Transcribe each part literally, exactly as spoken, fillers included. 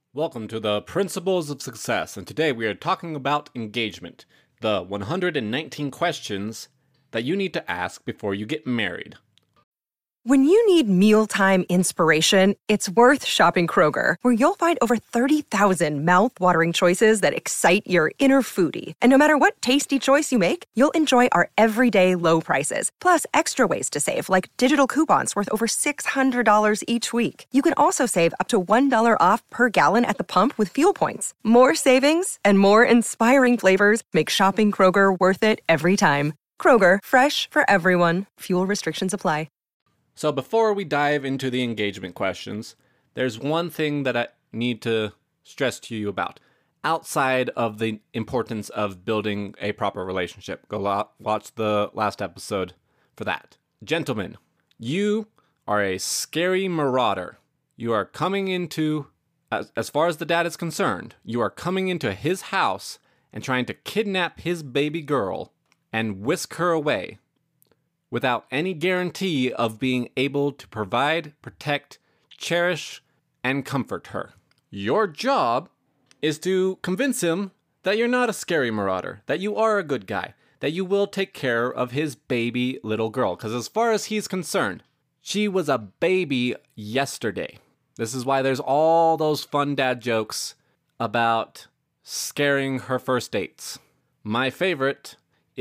Welcome to the Principles of Success, and today we are talking about engagement, the one hundred nineteen questions that you need to ask before you get married. When you need mealtime inspiration, it's worth shopping Kroger, where you'll find over thirty thousand mouth-watering choices that excite your inner foodie. And no matter what tasty choice you make, you'll enjoy our everyday low prices, plus extra ways to save, like digital coupons worth over six hundred dollars each week. You can also save up to one dollar off per gallon at the pump with fuel points. More savings and more inspiring flavors make shopping Kroger worth it every time. Kroger, fresh for everyone. Fuel restrictions apply. So before we dive into the engagement questions, there's one thing that I need to stress to you about. Outside of the importance of building a proper relationship, go lo- watch the last episode for that. Gentlemen, you are a scary marauder. You are coming into, as, as far as the dad is concerned, you are coming into his house and trying to kidnap his baby girl and whisk her away, without any guarantee of being able to provide, protect, cherish, and comfort her. Your job is to convince him that you're not a scary marauder, that you are a good guy, that you will take care of his baby little girl. Because as far as he's concerned, she was a baby yesterday. This is why there's all those fun dad jokes about scaring her first dates. My favorite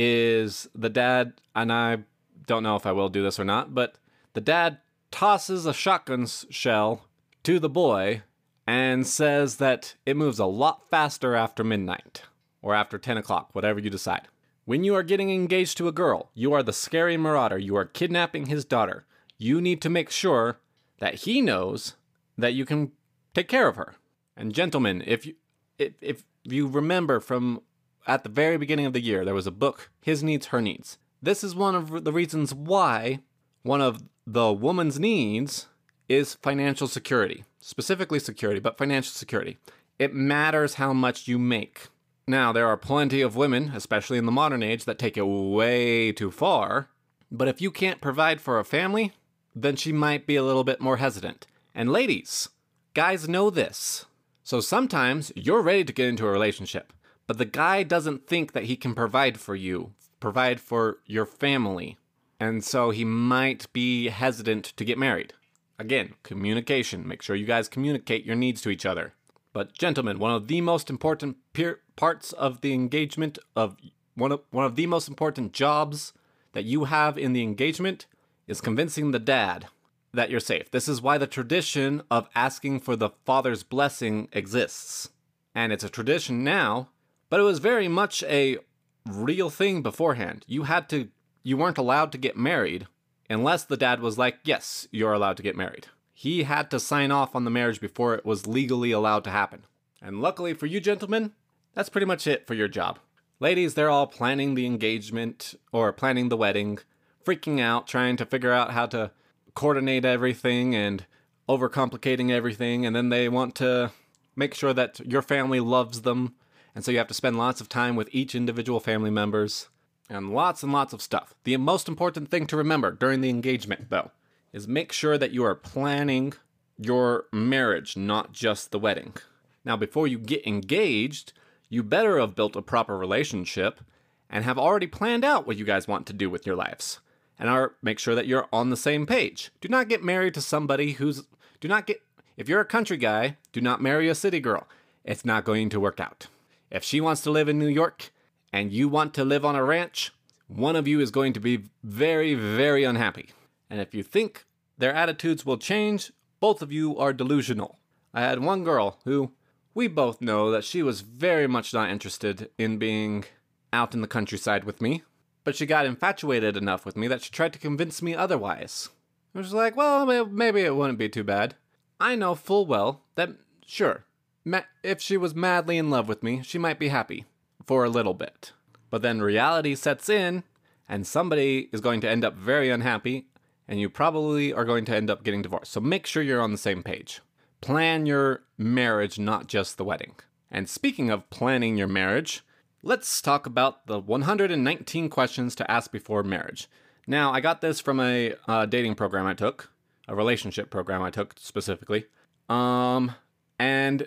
is the dad, and I don't know if I will do this or not, but the dad tosses a shotgun shell to the boy and says that it moves a lot faster after midnight or after ten o'clock, whatever you decide. When you are getting engaged to a girl, you are the scary marauder. You are kidnapping his daughter. You need to make sure that he knows that you can take care of her. And gentlemen, if you, if, if you remember from at the very beginning of the year, there was a book, His Needs, Her Needs. This is one of the reasons why one of the woman's needs is financial security. Specifically security, but financial security. It matters how much you make. Now, there are plenty of women, especially in the modern age, that take it way too far. But if you can't provide for a family, then she might be a little bit more hesitant. And ladies, guys know this. So sometimes you're ready to get into a relationship, but the guy doesn't think that he can provide for you. Provide for your family. And so he might be hesitant to get married. Again, communication. Make sure you guys communicate your needs to each other. But gentlemen, one of the most important peer- parts of the engagement, of one of, one of the most important jobs that you have in the engagement is convincing the dad that you're safe. This is why the tradition of asking for the father's blessing exists. And it's a tradition now, but it was very much a real thing beforehand. You had to, you weren't allowed to get married unless the dad was like, yes, you're allowed to get married. He had to sign off on the marriage before it was legally allowed to happen. And luckily for you gentlemen, that's pretty much it for your job. Ladies, they're all planning the engagement or planning the wedding, freaking out, trying to figure out how to coordinate everything and overcomplicating everything. And then they want to make sure that your family loves them. And so you have to spend lots of time with each individual family members and lots and lots of stuff. The most important thing to remember during the engagement, though, is make sure that you are planning your marriage, not just the wedding. Now, before you get engaged, you better have built a proper relationship and have already planned out what you guys want to do with your lives. And are, make sure that you're on the same page. Do not get married to somebody who's... Do not get... If you're a country guy, do not marry a city girl. It's not going to work out. If she wants to live in New York and you want to live on a ranch, one of you is going to be very, very unhappy. And if you think their attitudes will change, both of you are delusional. I had one girl who, we both know that she was very much not interested in being out in the countryside with me, but she got infatuated enough with me that she tried to convince me otherwise. I was like, well, maybe it wouldn't be too bad. I know full well that, sure, Ma- if she was madly in love with me, she might be happy for a little bit. But then reality sets in, and somebody is going to end up very unhappy, and you probably are going to end up getting divorced. So make sure you're on the same page. Plan your marriage, not just the wedding. And speaking of planning your marriage, let's talk about the one hundred nineteen questions to ask before marriage. Now, I got this from a uh, dating program I took, a relationship program I took specifically. Um, and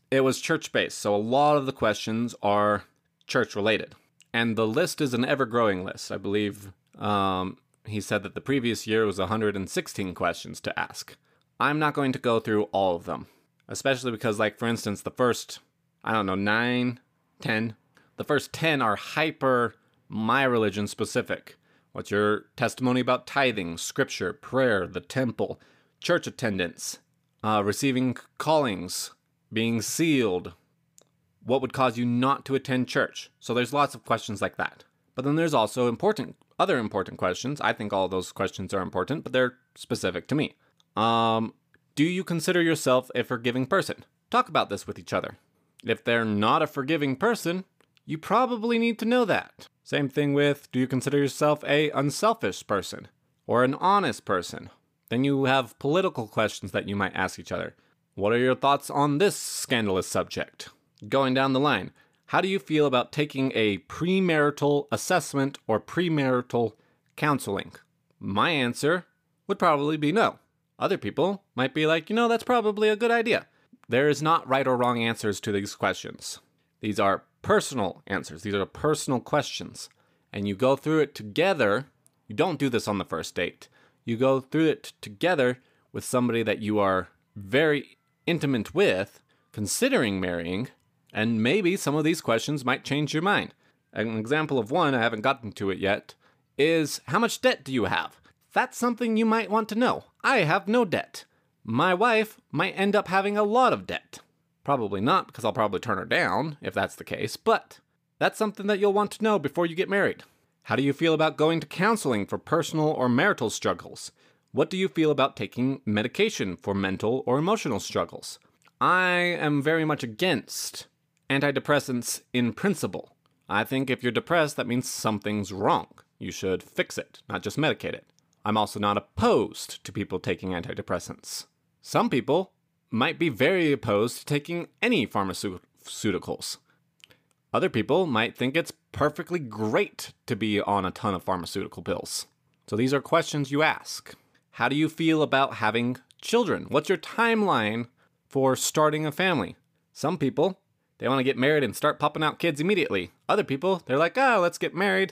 it was church-based, so a lot of the questions are church-related. And the list is an ever-growing list. I believe um, he said that the previous year was one hundred sixteen questions to ask. I'm not going to go through all of them, especially because, like, for instance, the first, I don't know, nine, ten, the first ten are hyper my religion specific. What's your testimony about tithing, scripture, prayer, the temple, church attendance, uh, receiving callings, being sealed? What would cause you not to attend church? So there's lots of questions like that. But then there's also important, other important questions. I think all those questions are important, but they're specific to me. Um, do you consider yourself a forgiving person? Talk about this with each other. If they're not a forgiving person, you probably need to know that. Same thing with, do you consider yourself a unselfish person or an honest person? Then you have political questions that you might ask each other. What are your thoughts on this scandalous subject? Going down the line, how do you feel about taking a premarital assessment or premarital counseling? My answer would probably be no. Other people might be like, you know, that's probably a good idea. There is not right or wrong answers to these questions. These are personal answers. These are personal questions. And you go through it together. You don't do this on the first date. You go through it together with somebody that you are very intimate with, considering marrying, and maybe some of these questions might change your mind. An example of one, I haven't gotten to it yet, is how much debt do you have? That's something you might want to know. I have no debt. My wife might end up having a lot of debt. Probably not, because I'll probably turn her down if that's the case, but that's something that you'll want to know before you get married. How do you feel about going to counseling for personal or marital struggles? What do you feel about taking medication for mental or emotional struggles? I am very much against antidepressants in principle. I think if you're depressed, that means something's wrong. You should fix it, not just medicate it. I'm also not opposed to people taking antidepressants. Some people might be very opposed to taking any pharmaceuticals. Other people might think it's perfectly great to be on a ton of pharmaceutical pills. So these are questions you ask. How do you feel about having children? What's your timeline for starting a family? Some people, they want to get married and start popping out kids immediately. Other people, they're like, oh, let's get married,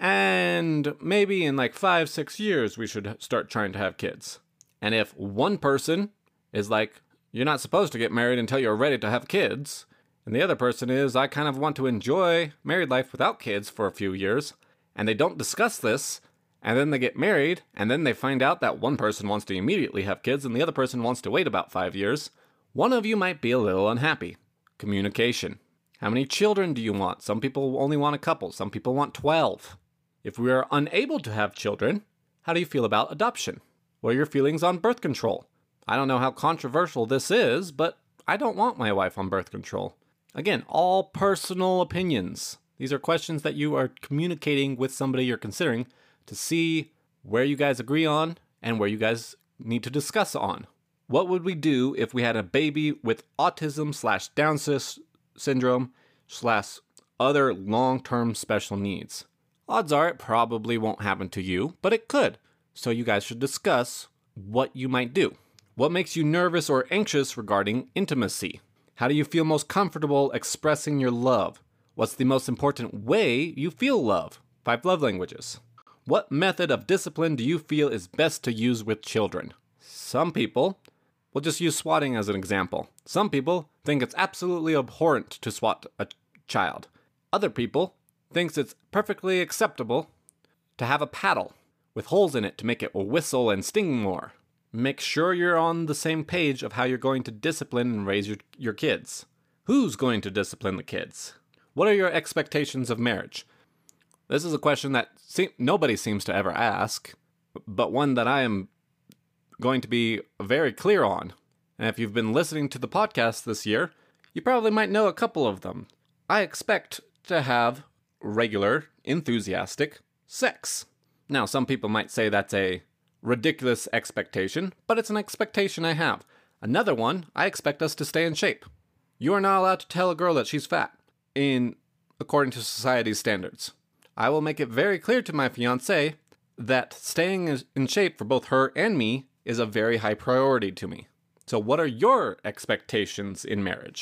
and maybe in like five, six years we should start trying to have kids. And if one person is like, you're not supposed to get married until you're ready to have kids, and the other person is, I kind of want to enjoy married life without kids for a few years, and they don't discuss this, and then they get married, and then they find out that one person wants to immediately have kids and the other person wants to wait about five years, one of you might be a little unhappy. Communication. How many children do you want? Some people only want a couple. Some people want twelve. If we are unable to have children, how do you feel about adoption? What are your feelings on birth control? I don't know how controversial this is, but I don't want my wife on birth control. Again, all personal opinions. These are questions that you are communicating with somebody you're considering to see where you guys agree on and where you guys need to discuss on. What would we do if we had a baby with autism slash Down syndrome slash other long-term special needs? Odds are it probably won't happen to you, but it could. So you guys should discuss what you might do. What makes you nervous or anxious regarding intimacy? How do you feel most comfortable expressing your love? What's the most important way you feel love? Five love languages. What method of discipline do you feel is best to use with children? Some people, we'll just use swatting as an example. Some people think it's absolutely abhorrent to swat a child. Other people thinks it's perfectly acceptable to have a paddle with holes in it to make it whistle and sting more. Make sure you're on the same page of how you're going to discipline and raise your, your kids. Who's going to discipline the kids? What are your expectations of marriage? This is a question that se- nobody seems to ever ask, but one that I am going to be very clear on. And if you've been listening to the podcast this year, you probably might know a couple of them. I expect to have regular, enthusiastic sex. Now, some people might say that's a ridiculous expectation, but it's an expectation I have. Another one, I expect us to stay in shape. You are not allowed to tell a girl that she's fat, in according to society's standards. I will make it very clear to my fiancée that staying in shape for both her and me is a very high priority to me. So what are your expectations in marriage?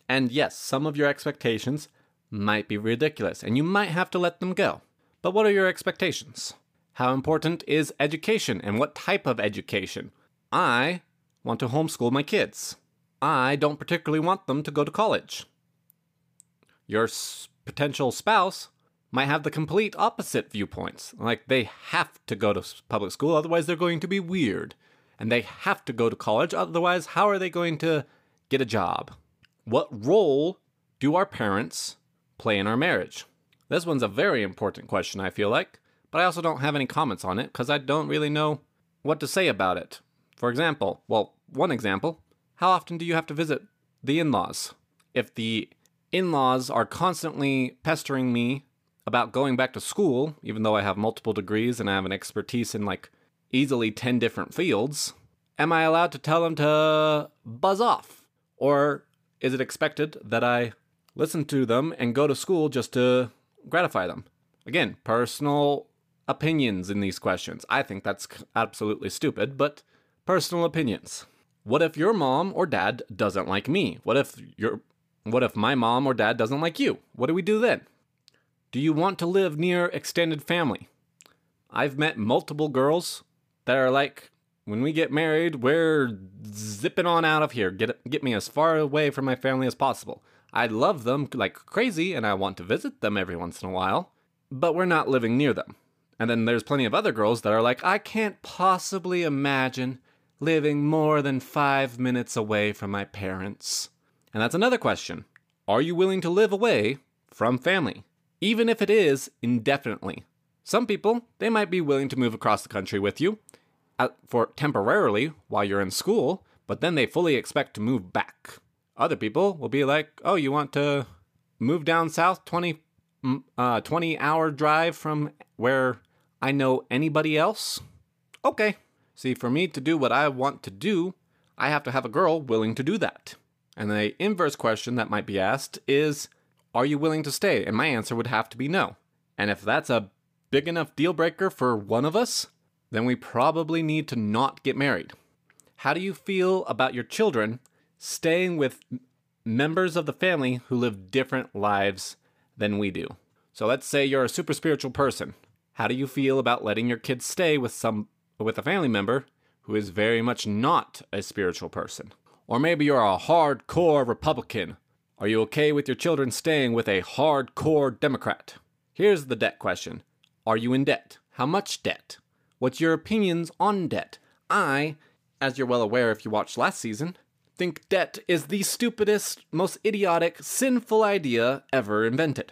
And yes, some of your expectations might be ridiculous, and you might have to let them go. But what are your expectations? How important is education, and what type of education? I want to homeschool my kids. I don't particularly want them to go to college. Your s- potential spouse might have the complete opposite viewpoints. Like, they have to go to public school, otherwise they're going to be weird. And they have to go to college, otherwise how are they going to get a job? What role do our parents play in our marriage? This one's a very important question, I feel like, but I also don't have any comments on it because I don't really know what to say about it. For example, well, one example, how often do you have to visit the in-laws? If the in-laws are constantly pestering me about going back to school, even though I have multiple degrees and I have an expertise in like easily ten different fields, am I allowed to tell them to buzz off? Or is it expected that I listen to them and go to school just to gratify them? Again, personal opinions in these questions. I think that's absolutely stupid, but personal opinions. What if your mom or dad doesn't like me? What if your what if my mom or dad doesn't like you? What do we do then? Do you want to live near extended family? I've met multiple girls that are like, when we get married, we're zipping on out of here. Get get me as far away from my family as possible. I love them like crazy, and I want to visit them every once in a while, but we're not living near them. And then there's plenty of other girls that are like, I can't possibly imagine living more than five minutes away from my parents. And that's another question. Are you willing to live away from family? Even if it is indefinitely. Some people, they might be willing to move across the country with you uh, for temporarily while you're in school, but then they fully expect to move back. Other people will be like, oh, you want to move down south twenty, uh, twenty hour drive from where I know anybody else? Okay. See, for me to do what I want to do, I have to have a girl willing to do that. And the inverse question that might be asked is, are you willing to stay? And my answer would have to be no. And if that's a big enough deal breaker for one of us, then we probably need to not get married. How do you feel about your children staying with members of the family who live different lives than we do? So let's say you're a super spiritual person. How do you feel about letting your kids stay with some with a family member who is very much not a spiritual person? Or maybe you're a hardcore Republican. Are you okay with your children staying with a hardcore Democrat? Here's the debt question. Are you in debt? How much debt? What's your opinions on debt? I, as you're well aware if you watched last season, think debt is the stupidest, most idiotic, sinful idea ever invented.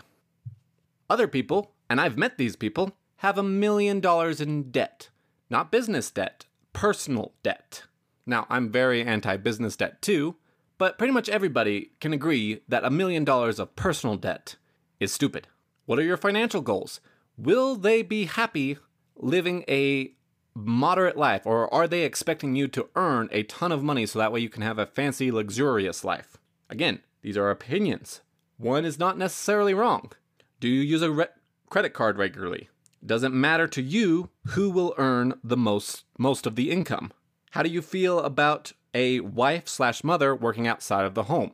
Other people, and I've met these people, have a million dollars in debt. Not business debt, personal debt. Now, I'm very anti-business debt too, but pretty much everybody can agree that a million dollars of personal debt is stupid. What are your financial goals? Will they be happy living a moderate life, or are they expecting you to earn a ton of money so that way you can have a fancy, luxurious life? Again, these are opinions. One is not necessarily wrong. Do you use a re- credit card regularly? Doesn't matter to you who will earn the most most of the income. How do you feel about a wife slash mother working outside of the home?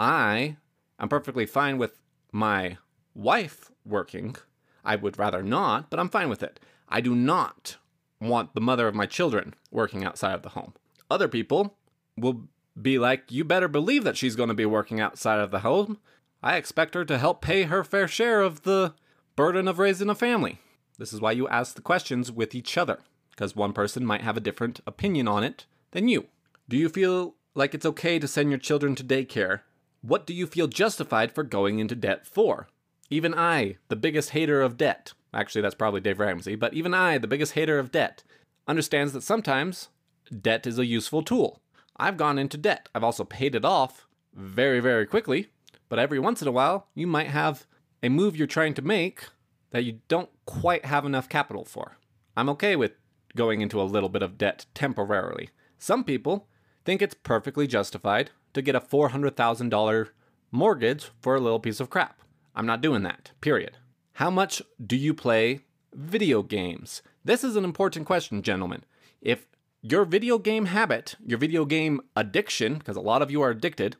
I am perfectly fine with my wife working. I would rather not, but I'm fine with it. I do not want the mother of my children working outside of the home. Other people will be like, you better believe that she's going to be working outside of the home. I expect her to help pay her fair share of the burden of raising a family. This is why you ask the questions with each other, because one person might have a different opinion on it than you. Do you feel like it's okay to send your children to daycare? What do you feel justified for going into debt for? Even I, the biggest hater of debt, actually that's probably Dave Ramsey, but even I, the biggest hater of debt, understands that sometimes debt is a useful tool. I've gone into debt. I've also paid it off very, very quickly, but every once in a while, you might have a move you're trying to make that you don't quite have enough capital for. I'm okay with going into a little bit of debt temporarily. Some people think it's perfectly justified to get a four hundred thousand dollars mortgage for a little piece of crap. I'm not doing that, period. How much do you play video games? This is an important question, gentlemen. If your video game habit, your video game addiction, because a lot of you are addicted,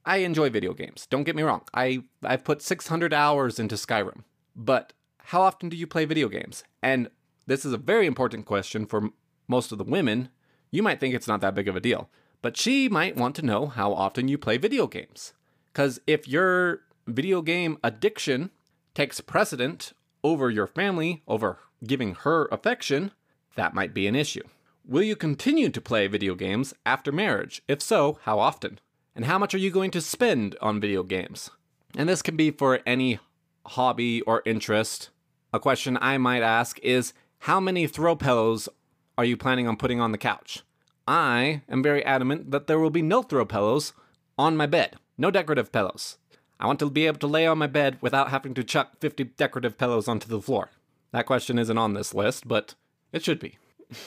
I enjoy video games. Don't get me wrong. I, I've put six hundred hours into Skyrim. But how often do you play video games? And this is a very important question for m- most of the women. You might think it's not that big of a deal. But she might want to know how often you play video games. Because if your video game addiction takes precedent over your family, over giving her affection, that might be an issue. Will you continue to play video games after marriage? If so, how often? And how much are you going to spend on video games? And this can be for any hobby or interest. A question I might ask is, how many throw pillows are you planning on putting on the couch? I am very adamant that there will be no throw pillows on my bed. No decorative pillows. I want to be able to lay on my bed without having to chuck fifty decorative pillows onto the floor. That question isn't on this list, but it should be.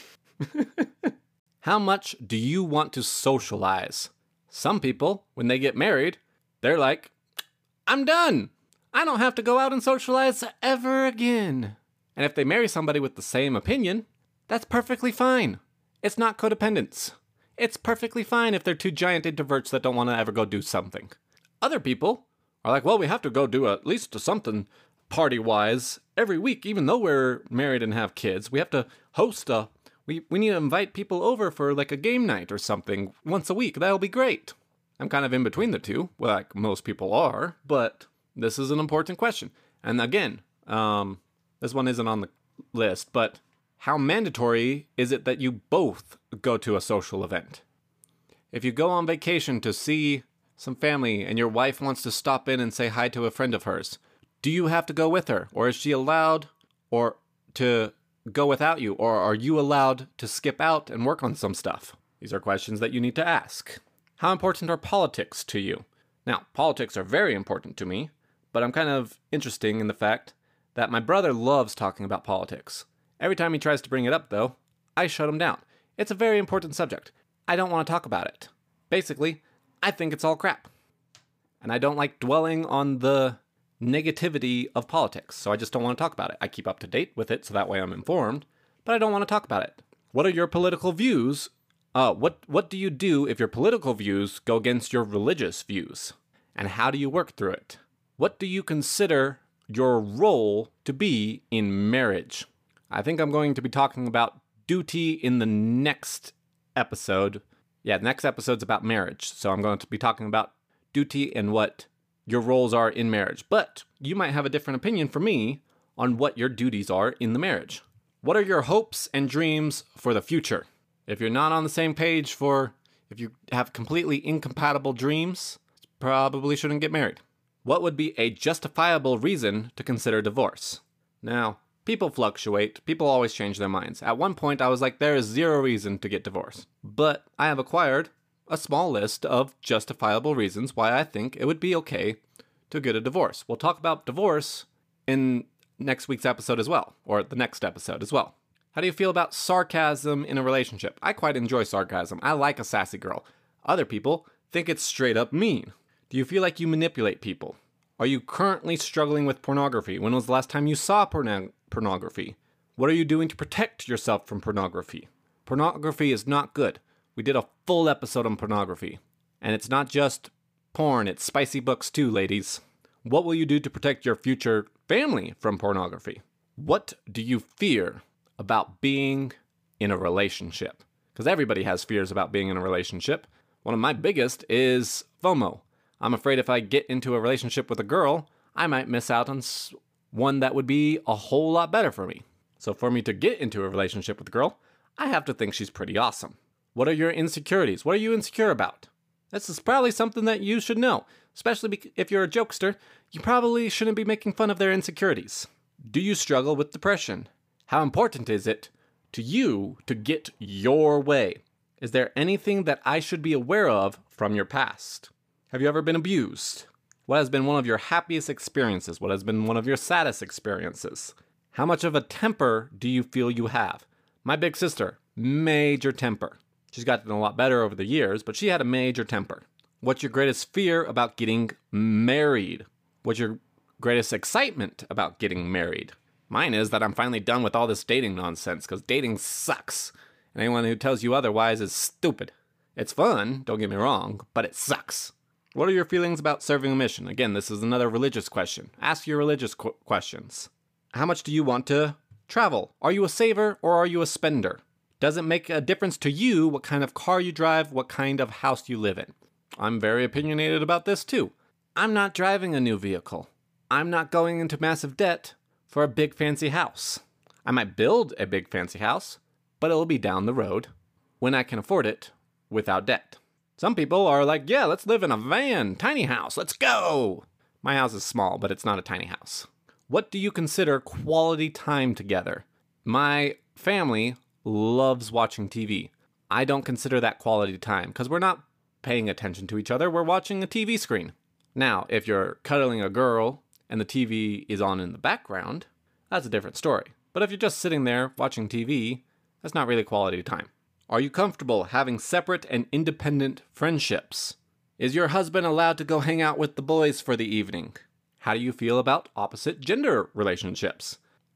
How much do you want to socialize? Some people, when they get married, they're like, I'm done. I don't have to go out and socialize ever again. And if they marry somebody with the same opinion, that's perfectly fine. It's not codependence. It's perfectly fine if they're two giant introverts that don't want to ever go do something. Other people are like, well, we have to go do at least something party-wise every week, even though we're married and have kids. We have to host a, we, we need to invite people over for like a game night or something once a week. That'll be great. I'm kind of in between the two, like most people are, but this is an important question. And again, um, this one isn't on the list, but how mandatory is it that you both go to a social event? If you go on vacation to see some family and your wife wants to stop in and say hi to a friend of hers, do you have to go with her? Or is she allowed or to go without you? Or are you allowed to skip out and work on some stuff? These are questions that you need to ask. How important are politics to you? Now, politics are very important to me, but I'm kind of interesting in the fact that my brother loves talking about politics. Every time he tries to bring it up, though, I shut him down. It's a very important subject. I don't want to talk about it. Basically, I think it's all crap. And I don't like dwelling on the negativity of politics, so I just don't want to talk about it. I keep up to date with it, so that way I'm informed, but I don't want to talk about it. What are your political views? Uh, what, what do you do if your political views go against your religious views? And how do you work through it? What do you consider your role to be in marriage? I think I'm going to be talking about duty in the next episode. Yeah, the next episode's about marriage. So I'm going to be talking about duty and what your roles are in marriage. But you might have a different opinion from me on what your duties are in the marriage. What are your hopes and dreams for the future? If you're not on the same page for, if you have completely incompatible dreams, probably shouldn't get married. What would be a justifiable reason to consider divorce? Now, people fluctuate. People always change their minds. At one point, I was like, there is zero reason to get divorced. But I have acquired a small list of justifiable reasons why I think it would be okay to get a divorce. We'll talk about divorce in next week's episode as well, or the next episode as well. How do you feel about sarcasm in a relationship? I quite enjoy sarcasm. I like a sassy girl. Other people think it's straight up mean. Do you feel like you manipulate people? Are you currently struggling with pornography? When was the last time you saw porno- pornography? What are you doing to protect yourself from pornography? Pornography is not good. We did a full episode on pornography. And it's not just porn, it's spicy books too, ladies. What will you do to protect your future family from pornography? What do you fear about being in a relationship? Because everybody has fears about being in a relationship. One of my biggest is FOMO. I'm afraid if I get into a relationship with a girl, I might miss out on one that would be a whole lot better for me. So for me to get into a relationship with a girl, I have to think she's pretty awesome. What are your insecurities? What are you insecure about? This is probably something that you should know. Especially if you're a jokester, you probably shouldn't be making fun of their insecurities. Do you struggle with depression? How important is it to you to get your way? Is there anything that I should be aware of from your past? Have you ever been abused? What has been one of your happiest experiences? What has been one of your saddest experiences? How much of a temper do you feel you have? My big sister, major temper. She's gotten a lot better over the years, but she had a major temper. What's your greatest fear about getting married? What's your greatest excitement about getting married? Mine is that I'm finally done with all this dating nonsense, because dating sucks. And anyone who tells you otherwise is stupid. It's fun, don't get me wrong, but it sucks. What are your feelings about serving a mission? Again, this is another religious question. Ask your religious qu- questions. How much do you want to travel? Are you a saver or are you a spender? Does it make a difference to you what kind of car you drive, what kind of house you live in? I'm very opinionated about this too. I'm not driving a new vehicle. I'm not going into massive debt for a big fancy house. I might build a big fancy house, but it'll be down the road when I can afford it without debt. Some people are like, yeah, let's live in a van, tiny house, let's go. My house is small, but it's not a tiny house. What do you consider quality time together? My family loves watching T V. I don't consider that quality time because we're not paying attention to each other. We're watching a T V screen. Now, if you're cuddling a girl and the T V is on in the background, that's a different story. But if you're just sitting there watching T V, that's not really quality time. Are you comfortable having separate and independent friendships? Is your husband allowed to go hang out with the boys for the evening? How do you feel about opposite gender relationships?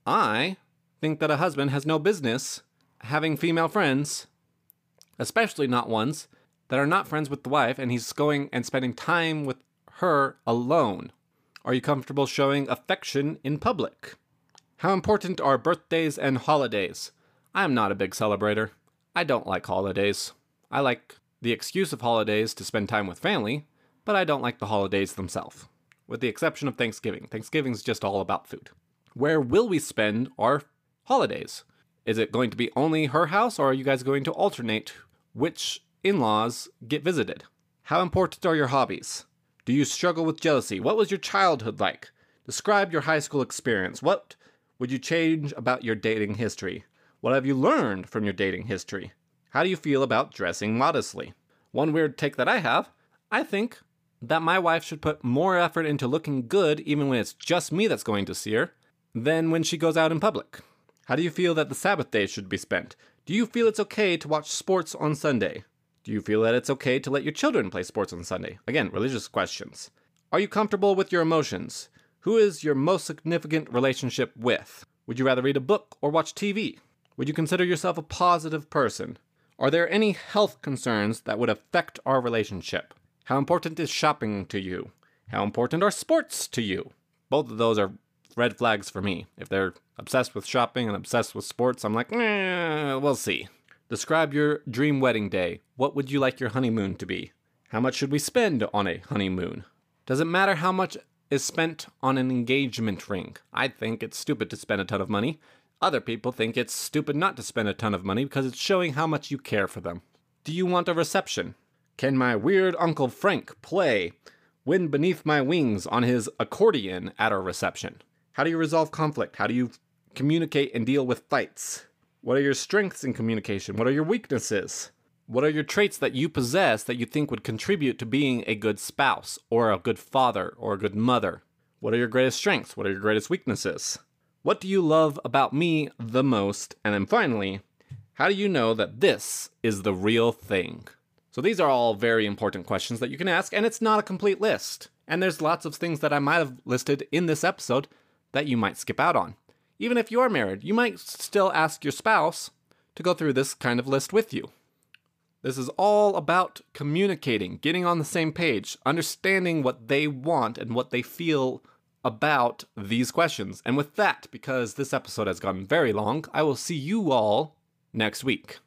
I think that a husband has no business having female friends, especially not ones that are not friends with the wife, and he's going and spending time with her alone. Are you comfortable showing affection in public? How important are birthdays and holidays? I am not a big celebrator. I don't like holidays. I like the excuse of holidays to spend time with family, but I don't like the holidays themselves, with the exception of Thanksgiving. Thanksgiving's just all about food. Where will we spend our holidays? Is it going to be only her house, or are you guys going to alternate which in-laws get visited? How important are your hobbies? Do you struggle with jealousy? What was your childhood like? Describe your high school experience. What would you change about your dating history? What have you learned from your dating history? How do you feel about dressing modestly? One weird take that I have, I think that my wife should put more effort into looking good even when it's just me that's going to see her than when she goes out in public. How do you feel that the Sabbath day should be spent? Do you feel it's okay to watch sports on Sunday? Do you feel that it's okay to let your children play sports on Sunday? Again, religious questions. Are you comfortable with your emotions? Who is your most significant relationship with? Would you rather read a book or watch T V? Would you consider yourself a positive person? Are there any health concerns that would affect our relationship? How important is shopping to you? How important are sports to you? Both of those are red flags for me. If they're obsessed with shopping and obsessed with sports, I'm like, eh, we'll see. Describe your dream wedding day. What would you like your honeymoon to be? How much should we spend on a honeymoon? Does it matter how much is spent on an engagement ring? I think it's stupid to spend a ton of money. Other people think it's stupid not to spend a ton of money because it's showing how much you care for them. Do you want a reception? Can my weird Uncle Frank play Wind Beneath My Wings on his accordion at our reception? How do you resolve conflict? How do you communicate and deal with fights? What are your strengths in communication? What are your weaknesses? What are your traits that you possess that you think would contribute to being a good spouse or a good father or a good mother? What are your greatest strengths? What are your greatest weaknesses? What do you love about me the most? And then finally, how do you know that this is the real thing? So these are all very important questions that you can ask, and it's not a complete list. And there's lots of things that I might have listed in this episode that you might skip out on. Even if you are married, you might still ask your spouse to go through this kind of list with you. This is all about communicating, getting on the same page, understanding what they want and what they feel about these questions. And with that, because this episode has gone very long, I will see you all next week.